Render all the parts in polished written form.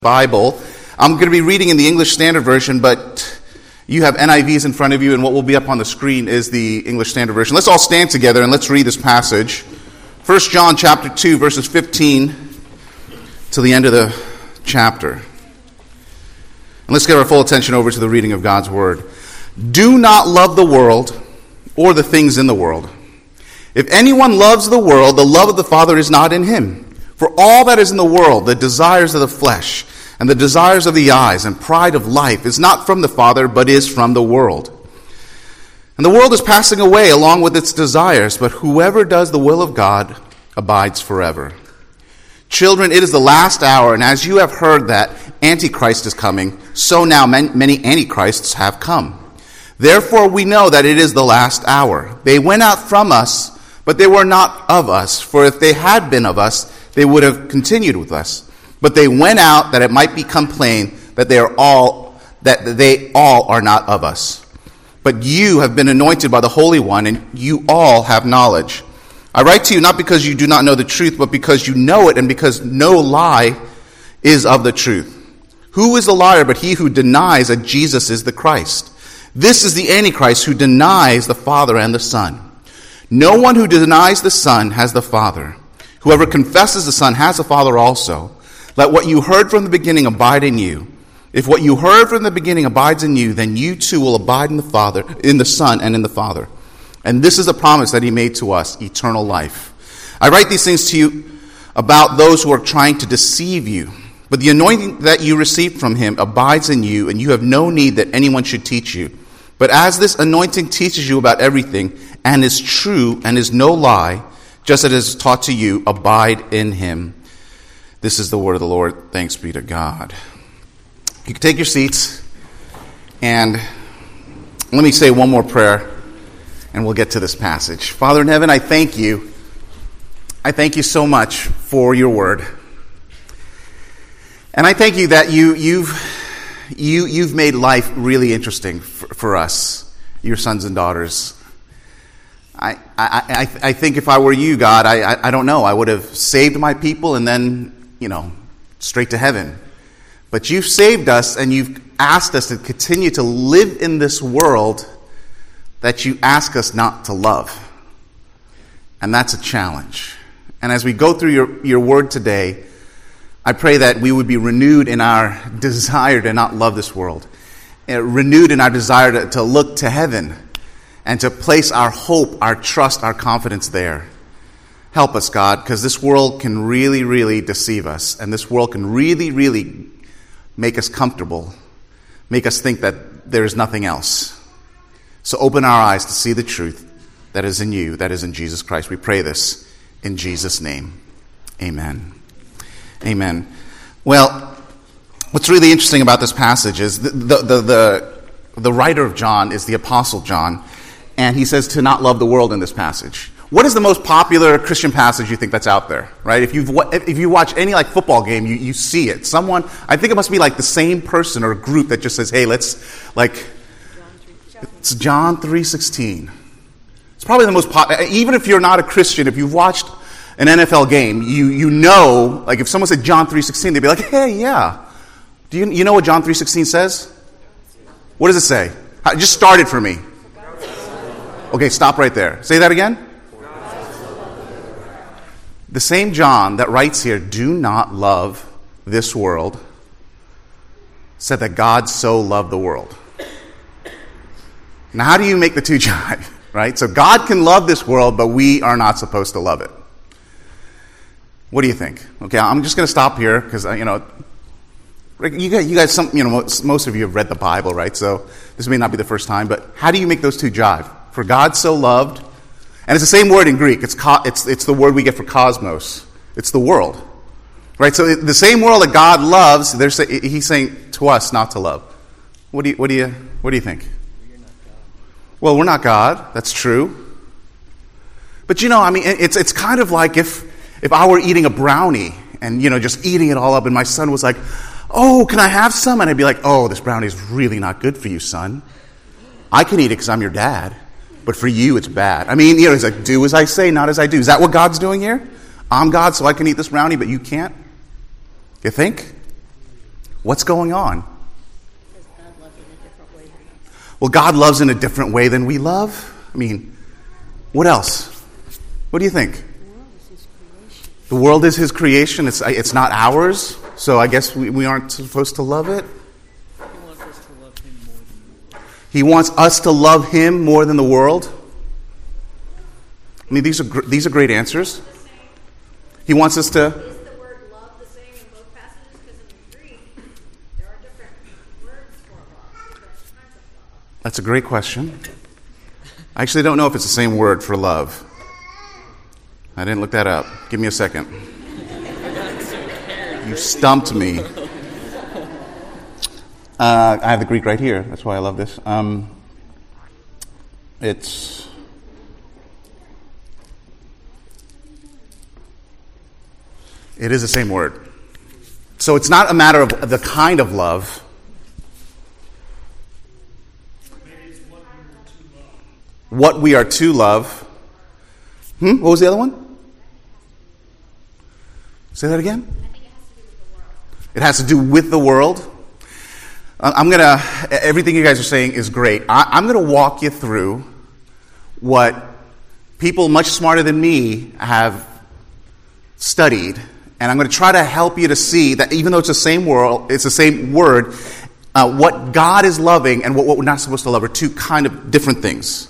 Bible. I'm going to be reading in the English Standard Version, but you have NIVs in front of you, and what will be up on the screen is the English Standard Version. Let's all stand together and let's read this passage. 1 John chapter 2, verses 15 to the end of the chapter. And let's give our full attention over to the reading of God's Word. Do not love the world or the things in the world. If anyone loves the world, the love of the Father is not in him. For all that is in the world, the desires of the flesh, and the desires of the eyes, and pride of life, is not from the Father, but is from the world. And the world is passing away along with its desires, but whoever does the will of God abides forever. Children, it is the last hour, and as you have heard that Antichrist is coming, so now many Antichrists have come. Therefore we know that it is the last hour. They went out from us, but they were not of us. For if they had been of us, they would have continued with us. But they went out that it might become plain that they all are not of us. But you have been anointed by the Holy One, and you all have knowledge. I write to you not because you do not know the truth, but because you know it, and because no lie is of the truth. Who is the liar but he who denies that Jesus is the Christ? This is the Antichrist who denies the Father and the Son. No one who denies the Son has the Father. Whoever confesses the Son has the Father also. Let what you heard from the beginning abide in you. If what you heard from the beginning abides in you, then you too will abide in the Father, in the Son, and in the Father. And this is the promise that he made to us, eternal life. I write these things to you about those who are trying to deceive you. But the anointing that you received from him abides in you, and you have no need that anyone should teach you. But as this anointing teaches you about everything, and is true, and is no lie, just as it is taught to you, abide in him. This is the word of the Lord. Thanks be to God. You can take your seats, and let me say one more prayer, and we'll get to this passage. Father in heaven, I thank you. I thank you so much for your word. And I thank you that you've made life really interesting for us, your sons and daughters. I think if I were you, God, I don't know. I would have saved my people and then, straight to heaven. But you've saved us, and you've asked us to continue to live in this world that you ask us not to love. And that's a challenge. And as we go through your word today, I pray that we would be renewed in our desire to not love this world. Renewed in our desire to look to heaven and to place our hope, our trust, our confidence there. Help us, God, because this world can really, really deceive us. And this world can really, really make us comfortable, make us think that there is nothing else. So open our eyes to see the truth that is in you, that is in Jesus Christ. We pray this in Jesus' name. Amen. Amen. Well, what's really interesting about this passage is the writer of John is the Apostle John, and he says to not love the world in this passage. What is the most popular Christian passage you think that's out there, right? If you watch any football game, you see it. Someone, I think it must be the same person or group that just says, hey, let's it's John 3:16. It's probably the most popular. Even if you're not a Christian, if you've watched an NFL game, you know, if someone said John 3:16, they'd be like, hey, yeah. Do you know what John 3:16 says? What does it say? Just start it for me. Okay, stop right there. Say that again. The same John that writes here, do not love this world, said that God so loved the world. Now, how do you make the two jive, right? So God can love this world, but we are not supposed to love it. What do you think? Okay, I'm just going to stop here because, you guys, most of you have read the Bible, right? So this may not be the first time, but how do you make those two jive? For God so loved, and it's the same word in Greek. It's the word we get for cosmos. It's the world, right? So the same world that God loves, he's saying to us not to love. What do you think? Well, we're not God. That's true. But it's kind of like if I were eating a brownie and just eating it all up, and my son was like, "Oh, can I have some?" And I'd be like, "Oh, this brownie is really not good for you, son. I can eat it because I'm your dad, but for you, it's bad." He's like, "Do as I say, not as I do." Is that what God's doing here? I'm God, so I can eat this brownie, but you can't? You think? What's going on? Because God loves in a different way than us. Well, God loves in a different way than we love. I mean, what else? What do you think? The world is His creation. The world is His creation. It's not ours. So I guess we aren't supposed to love it. He wants us to love Him more than the world. He wants us to love Him more than the world. I mean, these are great answers. He wants us to. Is the word love the same in both passages? Because in the Greek, there are different words for love, different kinds of love. That's a great question. I actually don't know if it's the same word for love. I didn't look that up. Give me a second. You stumped me. I have the Greek right here. That's why I love this. It is the same word. So it's not a matter of the kind of love. What we are to love. What was the other one? Say that again? I think it has to do with the world. It has to do with the world. Everything you guys are saying is great. I'm going to walk you through what people much smarter than me have studied. And I'm going to try to help you to see that even though it's the same world, it's the same word, what God is loving and what we're not supposed to love are two kind of different things.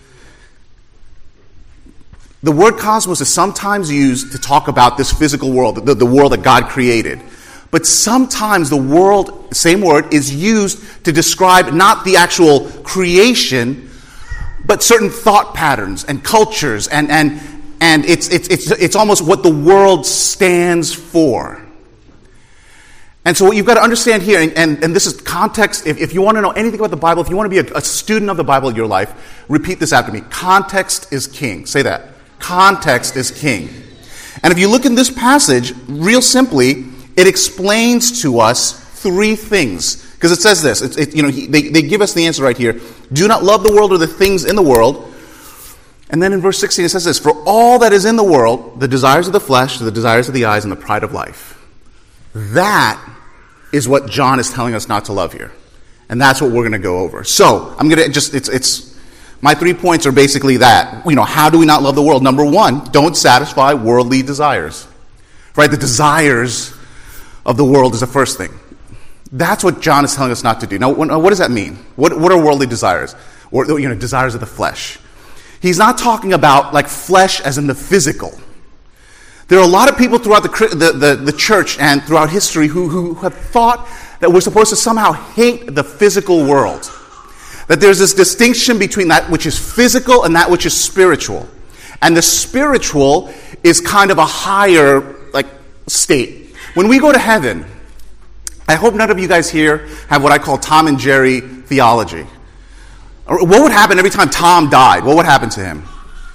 The word cosmos is sometimes used to talk about this physical world, the world that God created. But sometimes the world, same word, is used to describe not the actual creation, but certain thought patterns and cultures, and it's almost what the world stands for. And so what you've got to understand here, and this is context, if you want to know anything about the Bible, if you want to be a student of the Bible in your life, repeat this after me. Context is king. Say that. Context is king. And if you look in this passage, real simply, it explains to us three things. Because it says this, they give us the answer right here. Do not love the world or the things in the world. And then in verse 16 it says this, for all that is in the world, the desires of the flesh, the desires of the eyes, and the pride of life. That is what John is telling us not to love here. And that's what we're going to go over. So, I'm going to my 3 points are basically that. How do we not love the world? Number one, don't satisfy worldly desires. Right? The desires of the world is the first thing. That's what John is telling us not to do. Now, what does that mean? What are worldly desires? Or, desires of the flesh. He's not talking about like flesh as in the physical. There are a lot of people throughout the church and throughout history who have thought that we're supposed to somehow hate the physical world. That there's this distinction between that which is physical and that which is spiritual. And the spiritual is kind of a higher state. When we go to heaven, I hope none of you guys here have what I call Tom and Jerry theology. What would happen every time Tom died? What would happen to him?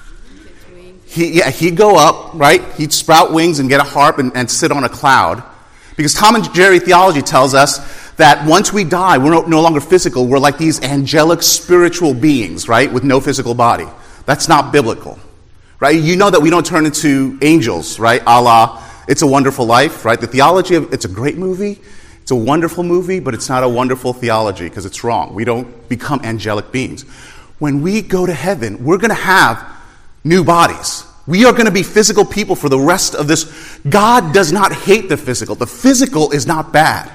He'd go up, right? He'd sprout wings and get a harp and sit on a cloud. Because Tom and Jerry theology tells us that once we die, we're no longer physical. We're like these angelic spiritual beings, right? With no physical body. That's not biblical, right? You know that we don't turn into angels, right? A la It's a Wonderful Life, right? The theology of it's a great movie. It's a wonderful movie, but it's not a wonderful theology because it's wrong. We don't become angelic beings. When we go to heaven, we're going to have new bodies. We are going to be physical people for the rest of this. God does not hate the physical. The physical is not bad.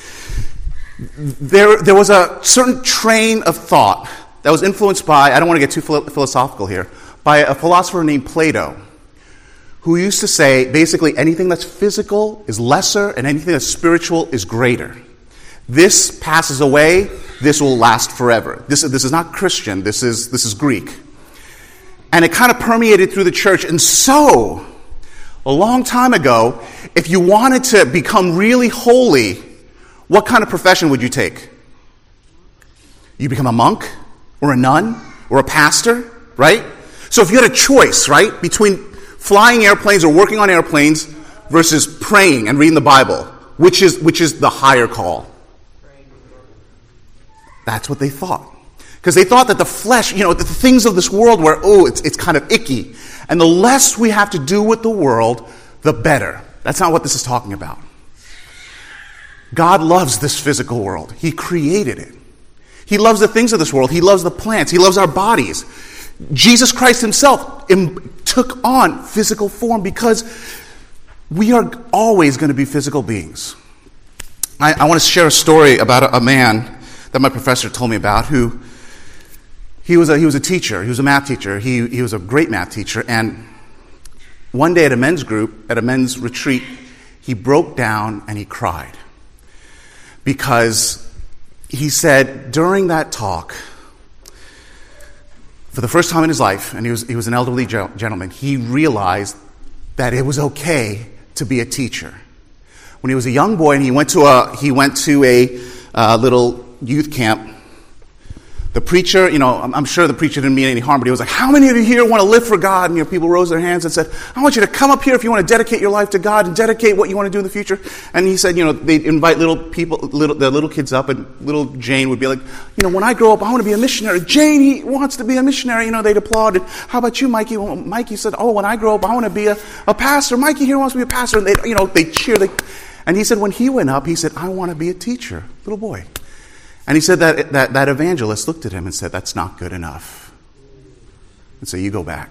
There was a certain train of thought that was influenced by, I don't want to get too philosophical here, by a philosopher named Plato, who used to say basically anything that's physical is lesser and anything that's spiritual is greater. This passes away, this will last forever. This is not Christian, this is Greek. And it kind of permeated through the church. And so, a long time ago, if you wanted to become really holy, what kind of profession would you take? You become a monk or a nun or a pastor, right? So if you had a choice, right, between flying airplanes or working on airplanes versus praying and reading the Bible, which is the higher call? That's what they thought. Because they thought that the flesh, the things of this world where, it's kind of icky. And the less we have to do with the world, the better. That's not what this is talking about. God loves this physical world. He created it. He loves the things of this world. He loves the plants. He loves our bodies. Jesus Christ himself took on physical form because we are always going to be physical beings. I want to share a story about a man that my professor told me about who he was a teacher. He was a math teacher. He was a great math teacher. And one day at a men's group, at a men's retreat, he broke down and he cried. Because he said during that talk, for the first time in his life, and he was an elderly gentleman, he realized that it was okay to be a teacher. When he was a young boy and he went to a little youth camp, the preacher, I'm sure the preacher didn't mean any harm, but he was like, how many of you here want to live for God? And people rose their hands and said, I want you to come up here if you want to dedicate your life to God and dedicate what you want to do in the future. And he said, they'd invite the little kids up, and little Jane would be like, when I grow up, I want to be a missionary. Jane, he wants to be a missionary. They'd applaud. And how about you, Mikey? Well, Mikey said, when I grow up, I want to be a pastor. Mikey here wants to be a pastor. And they cheer. And he said, when he went up, he said, I want to be a teacher, little boy. And he said that evangelist looked at him and said, that's not good enough. And so you go back.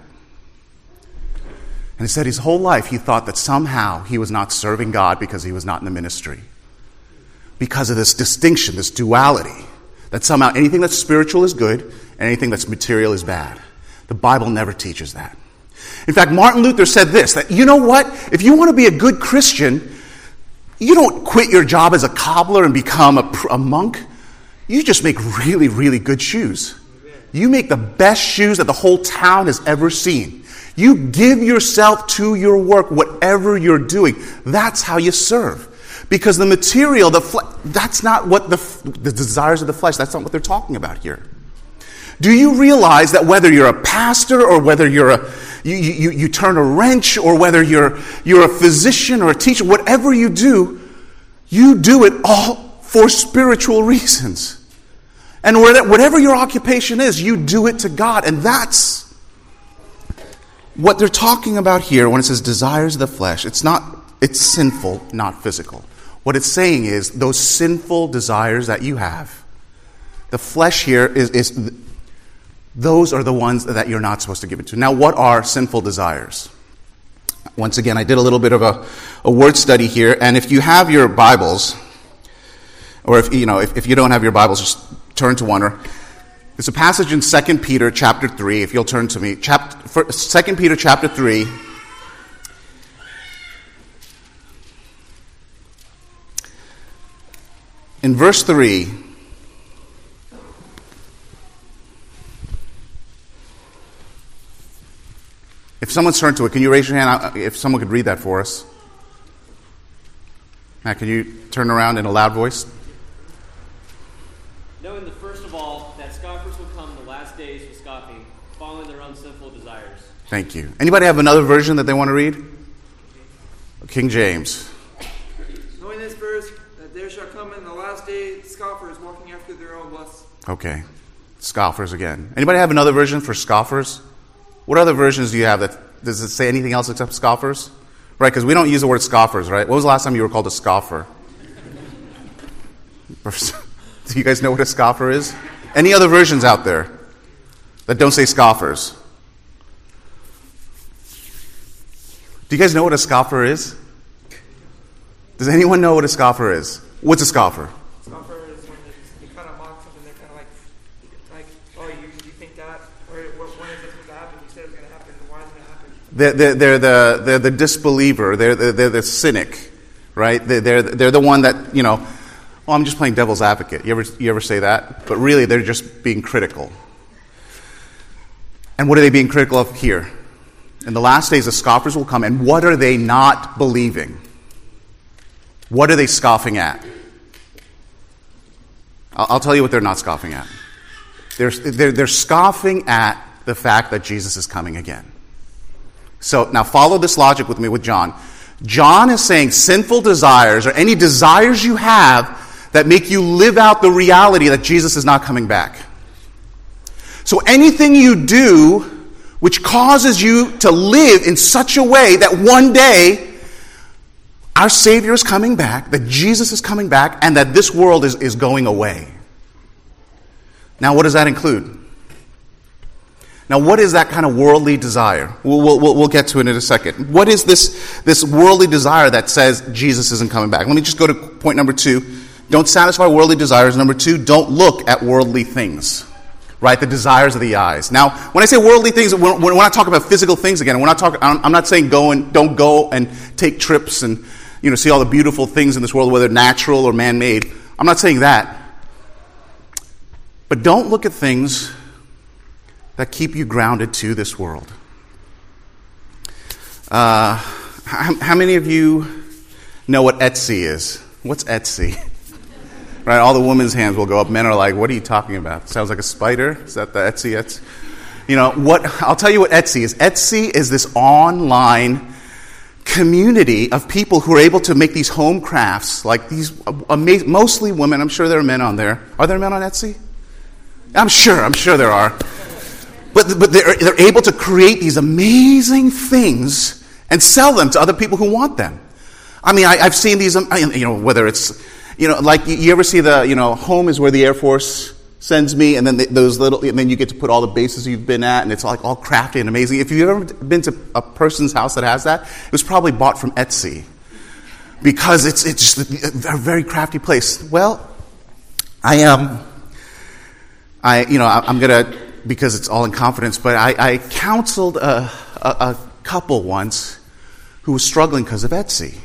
And he said his whole life he thought that somehow he was not serving God because he was not in the ministry. Because of this distinction, this duality, that somehow anything that's spiritual is good and anything that's material is bad. The Bible never teaches that. In fact, Martin Luther said this, that you know what? If you want to be a good Christian, you don't quit your job as a cobbler and become a monk. You just make really, really good shoes. You make the best shoes that the whole town has ever seen. You give yourself to your work, whatever you're doing. That's how you serve. Because the material, that's not what the desires of the flesh, that's not what they're talking about here. Do you realize that whether you're a pastor or whether you turn a wrench or whether you're a physician or a teacher, whatever you do it all for spiritual reasons. And whatever your occupation is, you do it to God. And that's what they're talking about here when it says desires of the flesh. It's sinful, not physical. What it's saying is those sinful desires that you have, the flesh here is those are the ones that you're not supposed to give it to. Now, what are sinful desires? Once again, I did a little bit of a word study here, and if you have your Bibles, or if you don't have your Bibles, just turn to one. There's a passage in 2 Peter chapter 3, if you'll turn to me. 2 Peter chapter 3. In verse 3, if someone's turned to it, can you raise your hand if someone could read that for us? Matt, can you turn around in a loud voice? Knowing that first of all, that scoffers will come in the last days with scoffing, following their own sinful desires. Thank you. Anybody have another version that they want to read? King James. Knowing this verse, that there shall come in the last day scoffers walking after their own lusts. Okay. Scoffers again. Anybody have another version for scoffers? What other versions do you have? Does it say anything else except scoffers? Right, because we don't use the word scoffers, right? When was the last time you were called a scoffer? Do you guys know what a scoffer is? Any other versions out there that don't say scoffers? Do you guys know what a scoffer is? Does anyone know what a scoffer is? What's a scoffer? Scoffer is when you kind of mock something. They're kind of like, oh, you think that? Or when is it supposed to happen? You said it was going to happen. Why is it going to happen? They're the disbeliever. They're the cynic, right? They're the one that, I'm just playing devil's advocate. You ever say that? But really, they're just being critical. And what are they being critical of here? In the last days, the scoffers will come, and what are they not believing? What are they scoffing at? I'll tell you what they're not scoffing at. They're scoffing at the fact that Jesus is coming again. So now follow this logic with me with John. John is saying sinful desires, or any desires you have that make you live out the reality that Jesus is not coming back. So anything you do which causes you to live in such a way that one day our Savior is coming back, that Jesus is coming back, and that this world is going away. Now, what does that include? Now, what is that kind of worldly desire? We'll get to it in a second. What is this worldly desire that says Jesus isn't coming back? Let me just go to point number 2. Don't satisfy worldly desires. Number 2, don't look at worldly things. Right? The desires of the eyes. Now, when I say worldly things, we're not talking about physical things again. I'm not saying don't go and take trips and see all the beautiful things in this world, whether natural or man-made. I'm not saying that. But don't look at things that keep you grounded to this world. How many of you know what Etsy is? What's Etsy? Right, all the women's hands will go up. Men are like, what are you talking about? Sounds like a spider? Is that the Etsy? I'll tell you what Etsy is. Etsy is this online community of people who are able to make these home crafts, like these mostly women. I'm sure there are men on there. Are there men on Etsy? I'm sure there are. But they're able to create these amazing things and sell them to other people who want them. I mean, I've seen these, whether it's, like you ever see the, home is where the Air Force sends me, and then and then you get to put all the bases you've been at, and it's like all crafty and amazing. If you've ever been to a person's house that has that, it was probably bought from Etsy, because it's just a very crafty place. Well, I'm gonna, because it's all in confidence, but I counseled a couple once who was struggling because of Etsy.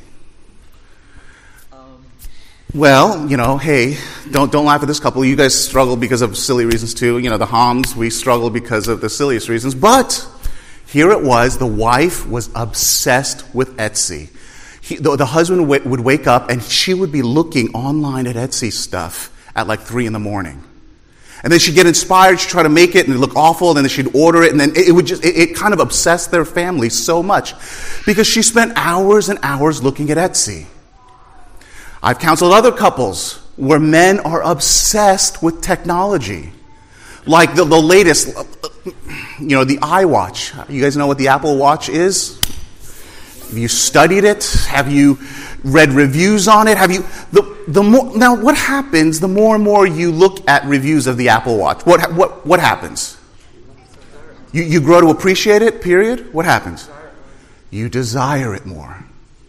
Well, hey, don't laugh at this couple. You guys struggle because of silly reasons too. The Homs, we struggle because of the silliest reasons. But here it was, the wife was obsessed with Etsy. The husband would wake up and she would be looking online at Etsy stuff at like 3 a.m. And then she'd get inspired, she'd try to make it, and it'd look awful, and then she'd order it, and then it kind of obsessed their family so much because she spent hours and hours looking at Etsy. I've counseled other couples where men are obsessed with technology. Like the latest, the iWatch. You guys know what the Apple Watch is? Have you studied it? Have you read reviews on it? Now what happens the more and more you look at reviews of the Apple Watch? What happens? You grow to appreciate it, period? What happens? You desire it more.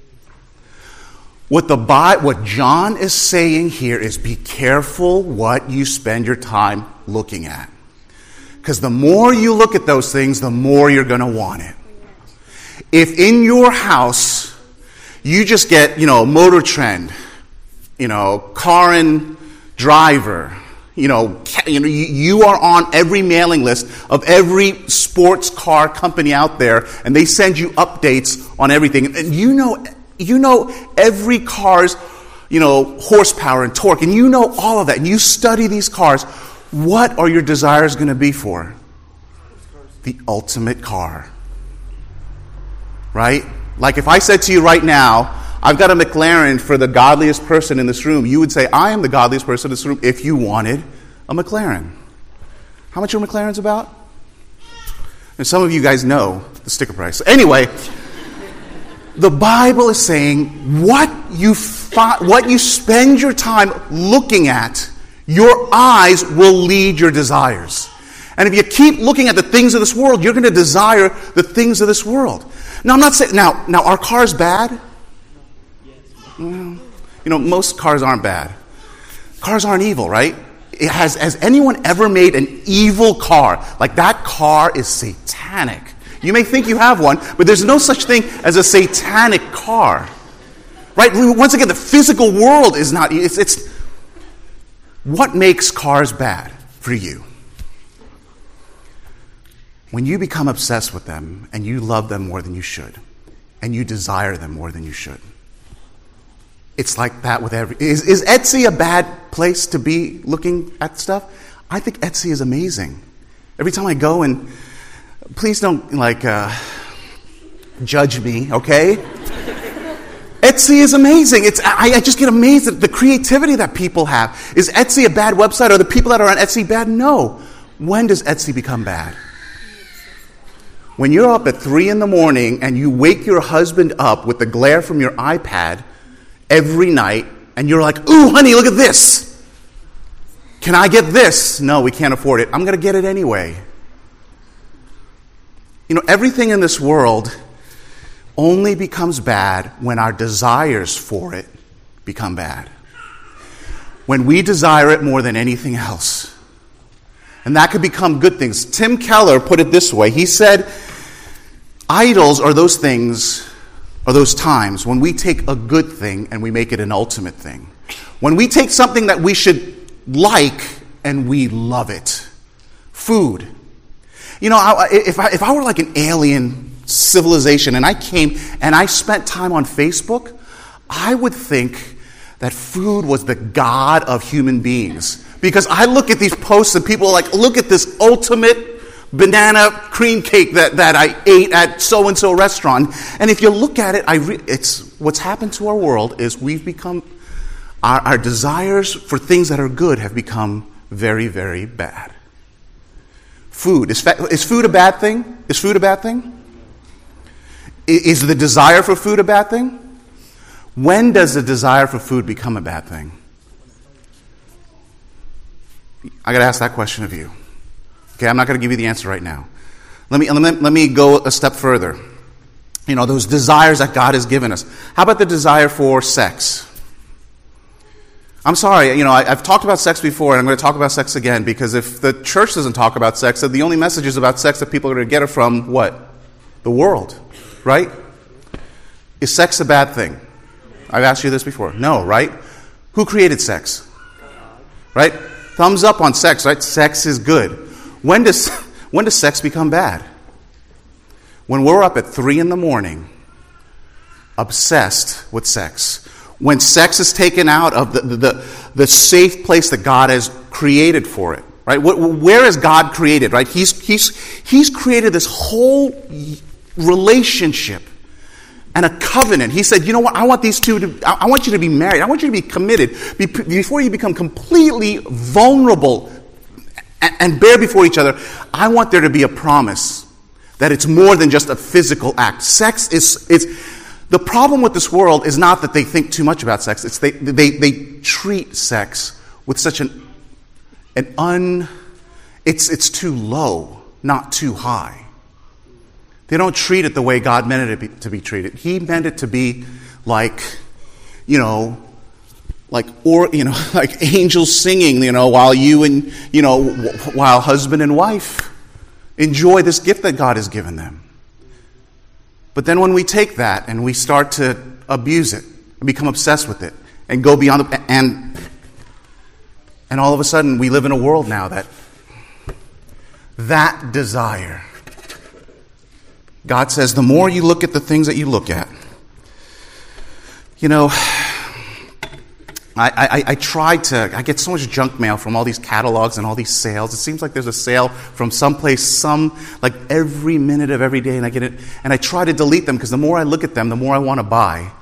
What John is saying here is be careful what you spend your time looking at. Because the more you look at those things, the more you're going to want it. If in your house you just get, Motor Trend, Car and Driver, you are on every mailing list of every sports car company out there, and they send you updates on everything. And you know every car's, horsepower and torque, and you know all of that, and you study these cars. What are your desires going to be for? The ultimate car. Right? Like if I said to you right now, I've got a McLaren for the godliest person in this room, you would say, I am the godliest person in this room if you wanted a McLaren. How much are McLarens about? And some of you guys know the sticker price. Anyway, the Bible is saying what you spend your time looking at, your eyes will lead your desires. And if you keep looking at the things of this world, you're going to desire the things of this world. Now, I'm not saying, now are cars bad? Well, most cars aren't bad. Cars aren't evil, right? Has anyone ever made an evil car? Like that car is satanic. You may think you have one, but there's no such thing as a satanic car. Right? Once again, the physical world is not, it's what makes cars bad for you? When you become obsessed with them and you love them more than you should, and you desire them more than you should. It's like that with is Etsy a bad place to be looking at stuff? I think Etsy is amazing. Every time I go, and please don't judge me, okay? Etsy is amazing. I just get amazed at the creativity that people have. Is Etsy a bad website? Are the people that are on Etsy bad? No. When does Etsy become bad? When you're up at 3 a.m. and you wake your husband up with the glare from your iPad every night, and you're like, ooh, honey, look at this. Can I get this? No, we can't afford it. I'm going to get it anyway. You know, everything in this world only becomes bad when our desires for it become bad. When we desire it more than anything else. And that could become good things. Tim Keller put it this way. He said, idols are those things, or those times when we take a good thing and we make it an ultimate thing. When we take something that we should like and we love it. Food. You know, if I were like an alien civilization and I came and I spent time on Facebook, I would think that food was the god of human beings. Because I look at these posts and people are like, look at this ultimate banana cream cake that I ate at so-and-so restaurant. And if you look at it, it's what's happened to our world is we've become, our desires for things that are good have become very, very bad. Food. Is food a bad thing? Is food a bad thing? Is the desire for food a bad thing? When does the desire for food become a bad thing? I got to ask that question of you. Okay, I'm not going to give you the answer right now. Let me go a step further. You know, those desires that God has given us. How about the desire for sex? I'm sorry, you know, I've talked about sex before, and I'm going to talk about sex again, because if the church doesn't talk about sex, then the only messages about sex that people are going to get are from what? The world, right? Is sex a bad thing? I've asked you this before. No, right? Who created sex? Right? Thumbs up on sex, right? Sex is good. When does sex become bad? When we're up at 3 a.m, obsessed with sex. When sex is taken out of the safe place that God has created for it, right? Where is God created, right? He's created this whole relationship and a covenant. He said, you know what? I want I want you to be married. I want you to be committed before you become completely vulnerable and bare before each other. I want there to be a promise that it's more than just a physical act. Sex is. The problem with this world is not that they think too much about sex. It's they treat sex with such it's too low, not too high. They don't treat it the way God meant it to be treated. He meant it to be like, like angels singing, while husband and wife enjoy this gift that God has given them. But then when we take that and we start to abuse it and become obsessed with it and go beyond and all of a sudden we live in a world now that desire. God says the more you look at the things that you look at, I get so much junk mail from all these catalogs and all these sales. It seems like there's a sale from someplace, like every minute of every day, and I get it, and I try to delete them because the more I look at them, the more I want to buy.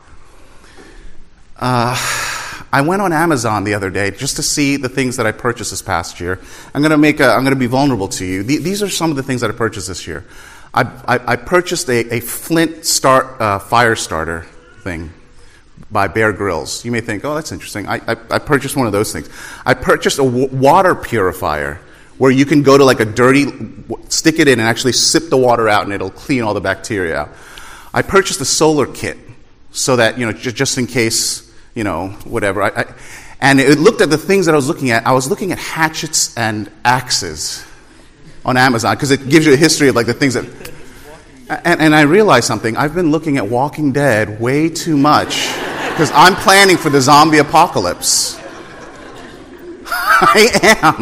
I went on Amazon the other day just to see the things that I purchased this past year. I'm going to be vulnerable to you. These are some of the things that I purchased this year. I purchased a Flint fire starter thing by Bear Grylls. You may think, oh, that's interesting. I purchased one of those things. I purchased a water purifier where you can go to like a dirty, stick it in and actually sip the water out and it'll clean all the bacteria out. I purchased a solar kit so that, just in case, whatever. And it looked at the things that I was looking at. I was looking at hatchets and axes on Amazon because it gives you a history of like the things that... And I realized something. I've been looking at Walking Dead way too much because I'm planning for the zombie apocalypse. I am.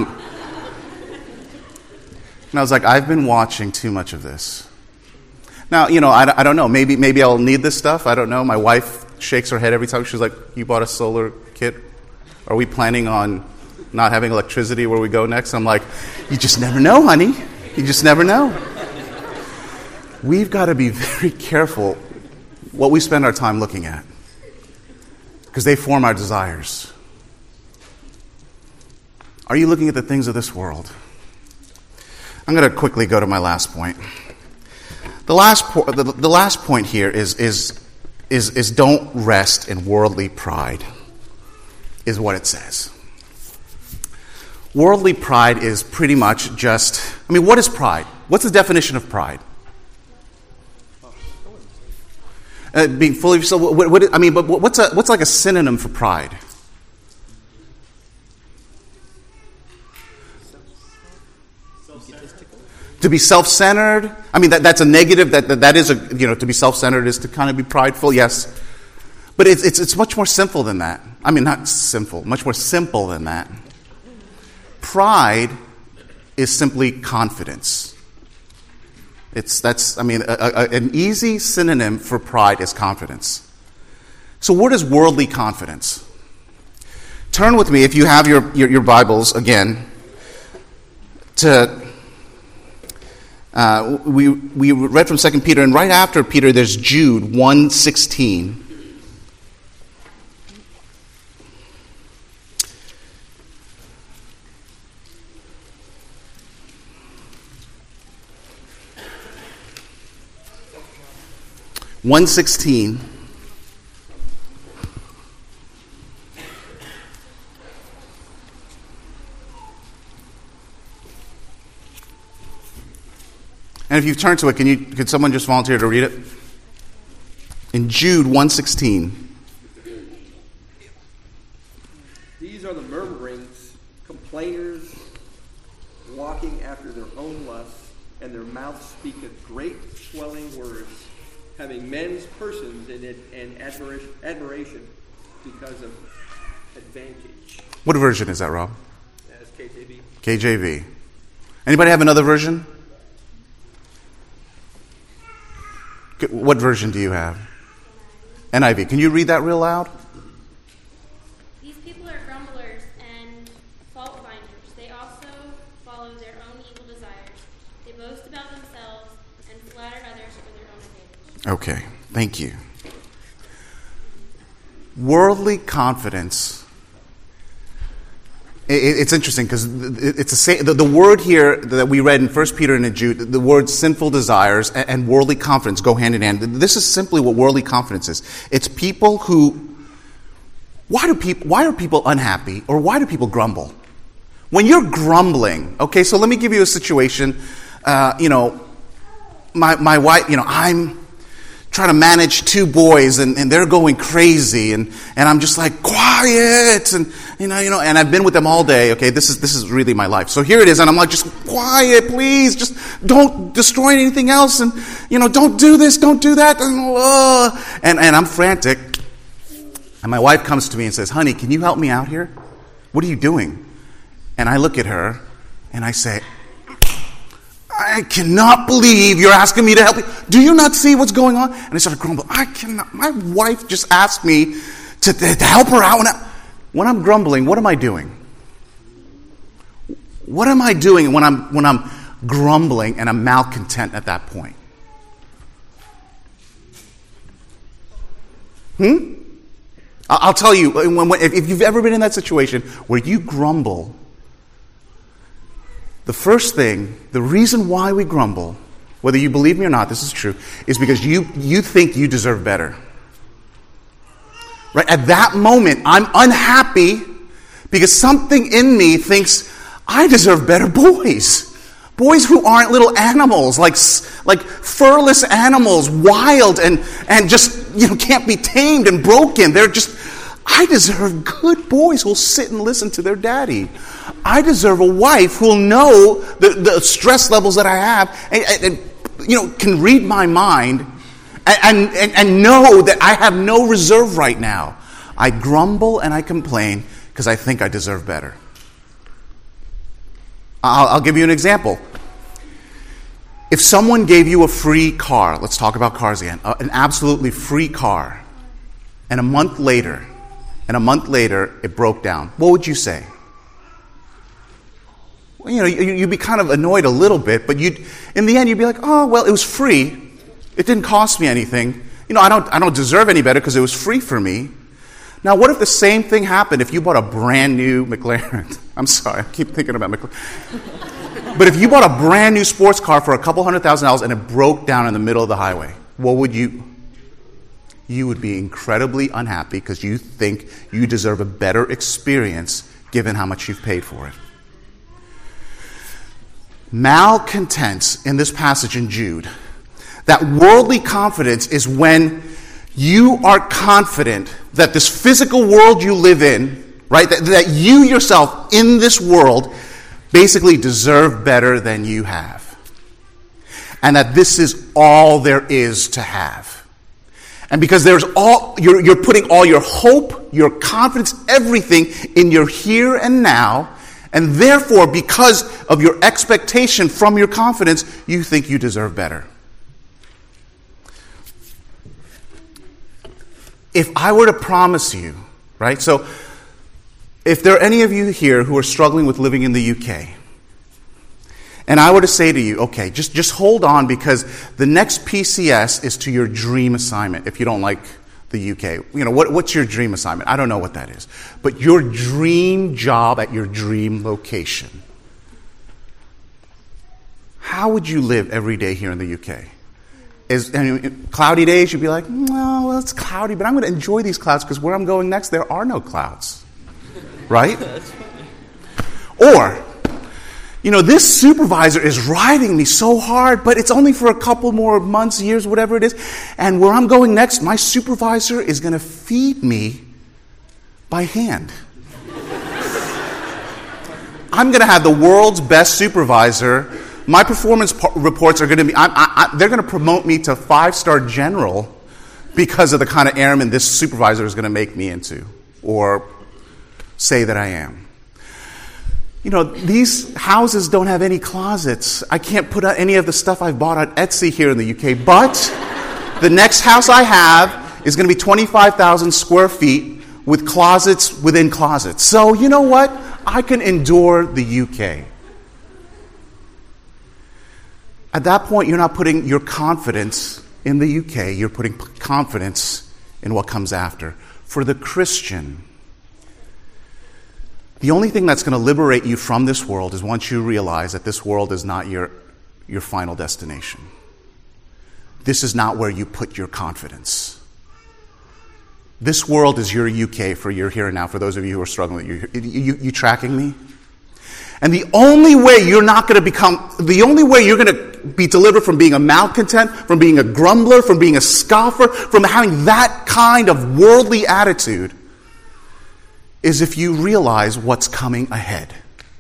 And I was like, I've been watching too much of this. Now, I don't know. Maybe I'll need this stuff. I don't know. My wife shakes her head every time. She's like, you bought a solar kit? Are we planning on not having electricity where we go next? I'm like, you just never know, honey. You just never know. We've got to be very careful what we spend our time looking at because they form our desires. Are you looking at the things of this world? I'm going to quickly go to my last point. The last point here is is don't rest in worldly pride, is what it says. Worldly pride is pretty much just, what is pride? What's the definition of pride? Being fully, so what's like a synonym for pride? To be self-centered. That's a negative. That is to be self-centered is to kind of be prideful. Yes, but it's much more simple than that. Not sinful. Much more simple than that. Pride is simply confidence. An easy synonym for pride is confidence. So what is worldly confidence? Turn with me, if you have your Bibles again, to we read from 2 Peter, and right after Peter there's Jude 1:16. (1:16). And if you've turned to it, could someone just volunteer to read it? In Jude 1:16. These are the murmurings, complainers, walking after their own lusts, and their mouths speaketh great swelling words, having men's persons in it and admiration because of advantage. What version is that, Rob? That's KJV. KJV. Anybody have another version? What version do you have? NIV. Can you read that real loud? These people are grumblers and fault finders. They also follow their own evil desires. They boast about themselves and flatter others for their own advantage. Okay, thank you. Worldly confidence. It's interesting because it's the word here that we read in 1 Peter and in Jude, the words sinful desires and worldly confidence go hand in hand. This is simply what worldly confidence is. It's people who, why are people unhappy, or why do people grumble? When you're grumbling, okay, so let me give you a situation. My wife, I'm trying to manage two boys and they're going crazy and I'm just like, quiet, and and I've been with them all day. Okay, this is really my life. So here it is, and I'm like, just quiet, please, just don't destroy anything else, and don't do this, don't do that, and I'm frantic. And my wife comes to me and says, honey, can you help me out here? What are you doing? And I look at her and I say, I cannot believe you're asking me to help you. Do you not see what's going on? And I started grumbling. I cannot. My wife just asked me to help her out. When I'm grumbling, what am I doing? What am I doing when I'm grumbling and I'm malcontent at that point? I'll tell you, if you've ever been in that situation where you grumble, the first thing, the reason why we grumble, whether you believe me or not, this is true, is because you think you deserve better. Right? At that moment, I'm unhappy because something in me thinks I deserve better boys. Boys who aren't little animals, like furless animals, wild and just can't be tamed and broken. They're just, I deserve good boys who'll sit and listen to their daddy. I deserve a wife who'll know the stress levels that I have and can read my mind and know that I have no reserve right now. I grumble and I complain because I think I deserve better. I'll give you an example. If someone gave you a free car, let's talk about cars again, an absolutely free car, and a month later it broke down, what would you say? Well, you'd be kind of annoyed a little bit, but in the end you'd be like, oh, well, it was free. It didn't cost me anything. I don't deserve any better because it was free for me. Now, what if the same thing happened if you bought a brand new McLaren? I'm sorry, I keep thinking about McLaren. But if you bought a brand new sports car for $200,000 and it broke down in the middle of the highway, what would you? you would be incredibly unhappy because you think you deserve a better experience given how much you've paid for it. Malcontents in this passage in Jude, that worldly confidence is when you are confident that this physical world you live in, right, that you yourself in this world basically deserve better than you have. And that this is all there is to have. And because you're putting all your hope, your confidence, everything in your here and now, and therefore, because of your expectation from your confidence, you think you deserve better. If I were to promise you, right, so if there are any of you here who are struggling with living in the UK, and I were to say to you, okay, just hold on because the next PCS is to your dream assignment if you don't like the UK. You know, what's your dream assignment? I don't know what that is. But your dream job at your dream location. How would you live every day here in the UK? Cloudy days, you'd be like, well, it's cloudy, but I'm going to enjoy these clouds because where I'm going next, there are no clouds. Right? Or, this supervisor is riding me so hard, but it's only for a couple more months, years, whatever it is. And where I'm going next, my supervisor is going to feed me by hand. I'm going to have the world's best supervisor. My performance reports are going to be, they're going to promote me to 5-star general because of the kind of airman this supervisor is going to make me into or say that I am. These houses don't have any closets. I can't put out any of the stuff I've bought on Etsy here in the UK. But the next house I have is going to be 25,000 square feet with closets within closets. So you know what? I can endure the UK. At that point, you're not putting your confidence in the UK. You're putting confidence in what comes after. For the Christian, the only thing that's going to liberate you from this world is once you realize that this world is not your final destination. This is not where you put your confidence. This world is your UK for your here and now, for those of you who are struggling. You tracking me? And the only way you're going to be delivered from being a malcontent, from being a grumbler, from being a scoffer, from having that kind of worldly attitude is if you realize what's coming ahead.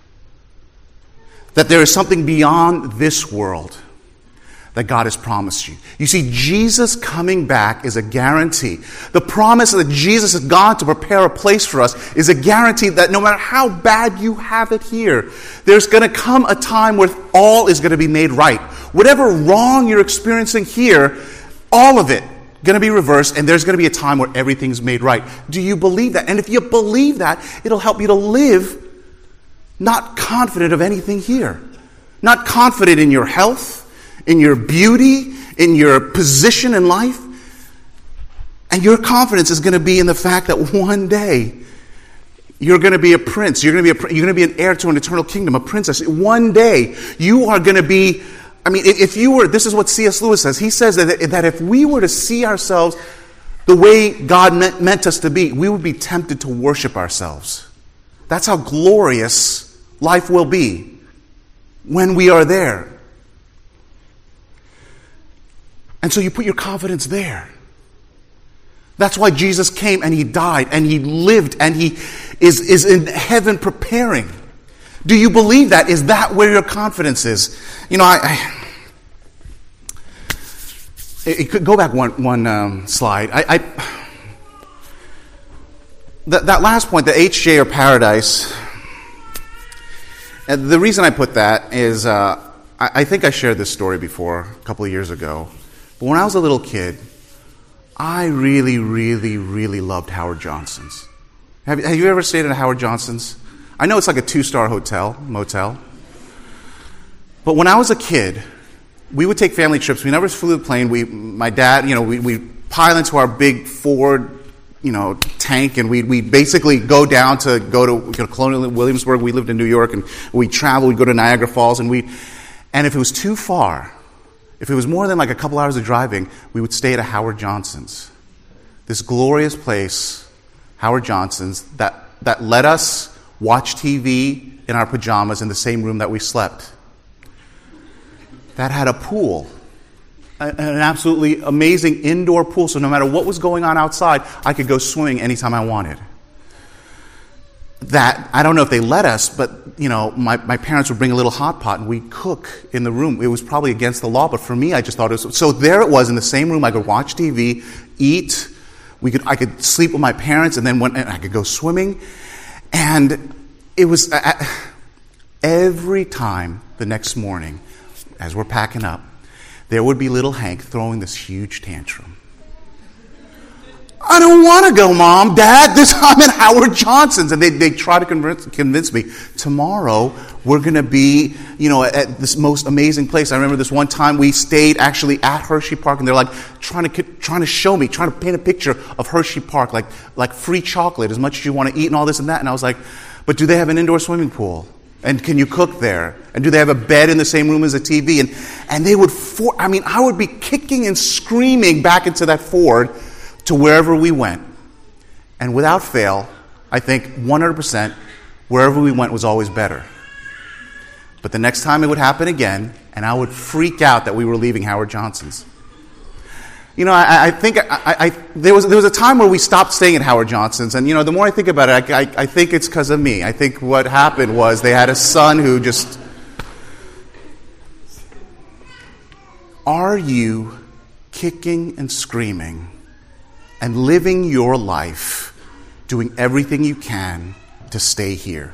That there is something beyond this world that God has promised you. You see, Jesus coming back is a guarantee. The promise that Jesus has gone to prepare a place for us is a guarantee that no matter how bad you have it here, there's going to come a time where all is going to be made right. Whatever wrong you're experiencing here, all of it going to be reversed, and there's going to be a time where everything's made right. Do you believe that? And if you believe that, it'll help you to live not confident of anything here. Not confident in your health, in your beauty, in your position in life. And your confidence is going to be in the fact that one day you're going to be a prince. You're going to be an heir to an eternal kingdom, a princess. One day you are going to be, this is what C.S. Lewis says. He says that if we were to see ourselves the way God meant us to be, we would be tempted to worship ourselves. That's how glorious life will be when we are there. And so you put your confidence there. That's why Jesus came and he died and he lived and he is in heaven preparing. Do you believe that? Is that where your confidence is? It could go back one slide. That last point, the HJ or paradise. The reason I put that is I think I shared this story before a couple of years ago. But when I was a little kid, I really, really, really loved Howard Johnson's. Have you ever stayed at a Howard Johnson's? I know it's like a 2-star motel. But when I was a kid, we would take family trips. We never flew the plane. My dad, we pile into our big Ford, tank, and we'd basically go to Colonial Williamsburg. We lived in New York, and we'd travel. We'd go to Niagara Falls, and if it was too far, if it was more than like a couple hours of driving, we would stay at a Howard Johnson's. this glorious place, Howard Johnson's, that let us watch TV in our pajamas in the same room that we slept. That had a pool, an absolutely amazing indoor pool, so no matter what was going on outside, I could go swimming anytime I wanted. That, I don't know if they let us, but, you know, my parents would bring a little hot pot and we'd cook in the room. It was probably against the law, but for me, I just thought it was. So there it was in the same room. I could watch TV, eat. I could sleep with my parents, and then I could go swimming. And it was every time the next morning, as we're packing up, there would be little Hank throwing this huge tantrum. I don't want to go, Mom, Dad. I'm at Howard Johnson's. And they try to convince me, tomorrow we're going to be, you know, at this most amazing place. I remember this one time we stayed actually at Hershey Park, and they're like trying to show me, trying to paint a picture of Hershey Park, like free chocolate, as much as you want to eat and all this and that. And I was like, but do they have an indoor swimming pool? And can you cook there? And do they have a bed in the same room as a TV? And they would, I would be kicking and screaming back into that Ford to wherever we went. And without fail, I think 100%, wherever we went was always better. But the next time it would happen again, and I would freak out that we were leaving Howard Johnson's. You know, I think there was a time where we stopped staying at Howard Johnson's, and, you know, the more I think about it, I think it's because of me. I think what happened was they had a son who just... Are you kicking and screaming and living your life, doing everything you can to stay here?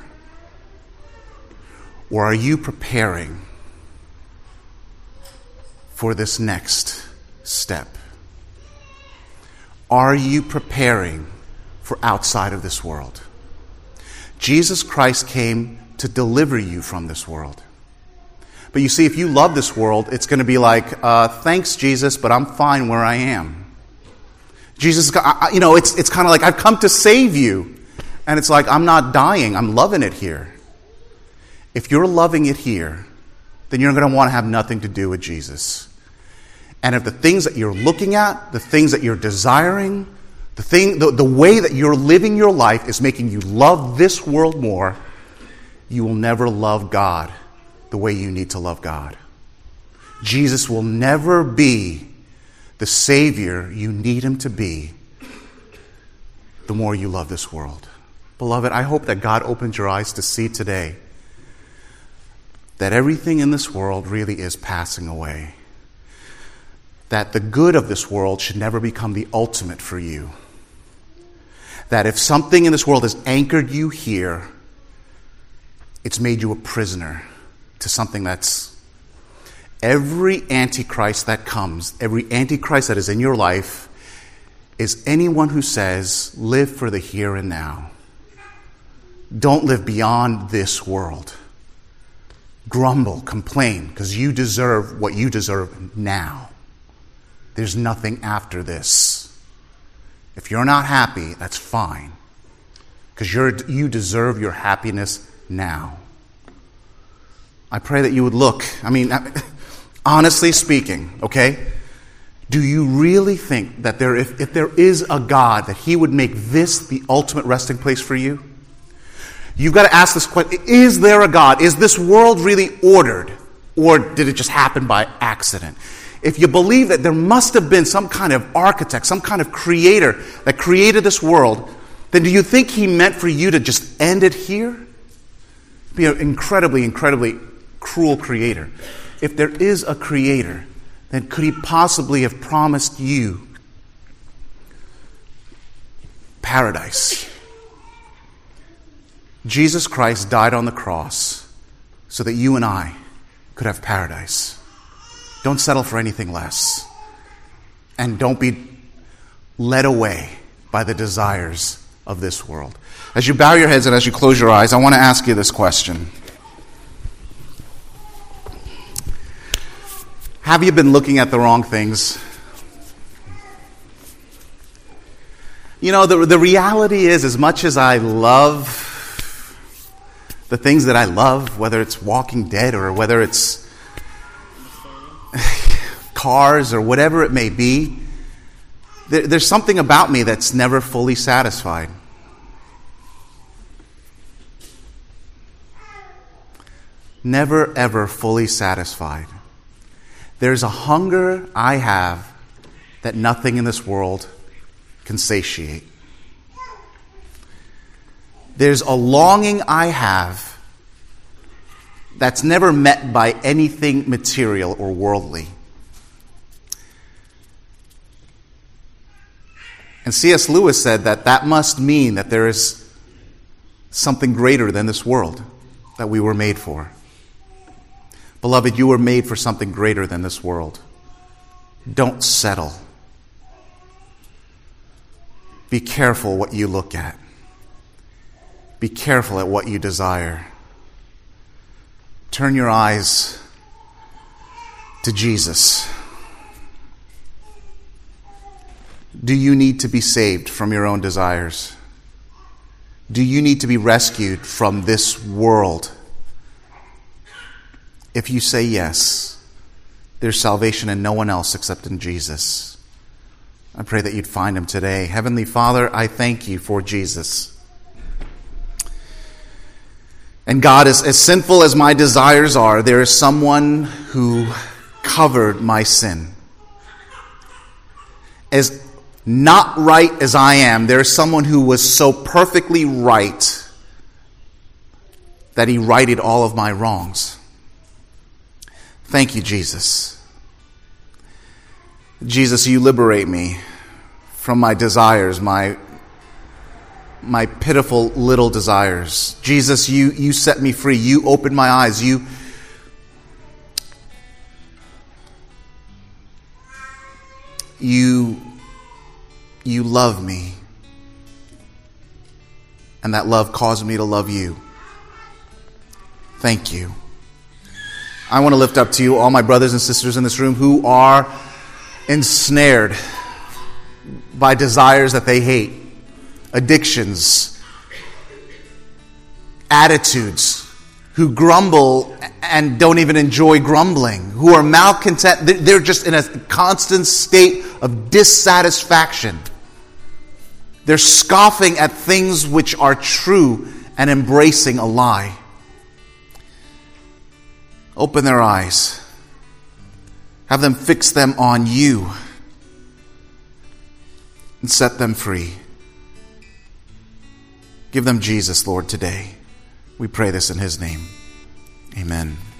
Or are you preparing for this next step? Are you preparing for outside of this world? Jesus Christ came to deliver you from this world. But you see, if you love this world, it's going to be like, thanks, Jesus, but I'm fine where I am. Jesus, you know, it's kind of like, I've come to save you. And it's like, I'm not dying. I'm loving it here. If you're loving it here, then you're going to want to have nothing to do with Jesus. And if the things that you're looking at, the things that you're desiring, the way that you're living your life is making you love this world more, you will never love God the way you need to love God. Jesus will never be the Savior you need him to be the more you love this world. Beloved, I hope that God opens your eyes to see today that everything in this world really is passing away. That the good of this world should never become the ultimate for you. That if something in this world has anchored you here, it's made you a prisoner to something that's... Every antichrist that comes, every antichrist that is in your life, is anyone who says, live for the here and now. Don't live beyond this world. Grumble, complain, because you deserve what you deserve now. There's nothing after this. If you're not happy, that's fine, because you deserve your happiness now. I pray that you would look. I mean, honestly speaking, okay? Do you really think that if there is a God, that he would make this the ultimate resting place for you? You've got to ask this question. Is there a God? Is this world really ordered? Or did it just happen by accident? If you believe that there must have been some kind of architect, some kind of creator that created this world, then do you think he meant for you to just end it here? Be an incredibly, incredibly cruel creator. If there is a creator, then could he possibly have promised you paradise? Jesus Christ died on the cross so that you and I could have paradise. Don't settle for anything less. And don't be led away by the desires of this world. As you bow your heads and as you close your eyes, I want to ask you this question. Have you been looking at the wrong things? You know, the reality is, as much as I love the things that I love, whether it's Walking Dead or whether it's Cars or whatever it may be, There's something about me that's never fully satisfied. Never, ever fully satisfied. There's a hunger I have that nothing in this world can satiate. There's a longing I have that's never met by anything material or worldly. And C.S. Lewis said that must mean that there is something greater than this world that we were made for. Beloved, you were made for something greater than this world. Don't settle. Be careful what you look at. Be careful at what you desire. Turn your eyes to Jesus. Do you need to be saved from your own desires? Do you need to be rescued from this world? If you say yes, there's salvation in no one else except in Jesus. I pray that you'd find him today. Heavenly Father, I thank you for Jesus. And God, as sinful as my desires are, there is someone who covered my sin. As not right as I am, there is someone who was so perfectly right that he righted all of my wrongs. Thank you, Jesus. Jesus, you liberate me from my desires, my pitiful little desires. Jesus, you set me free. You opened my eyes. You love me. And that love caused me to love you. Thank you. I want to lift up to you all my brothers and sisters in this room who are ensnared by desires that they hate, addictions, attitudes, who grumble and don't even enjoy grumbling, who are malcontent. They're just in a constant state of dissatisfaction. They're scoffing at things which are true and embracing a lie. Open their eyes. Have them fix them on you and set them free. Give them Jesus, Lord, today. We pray this in his name. Amen.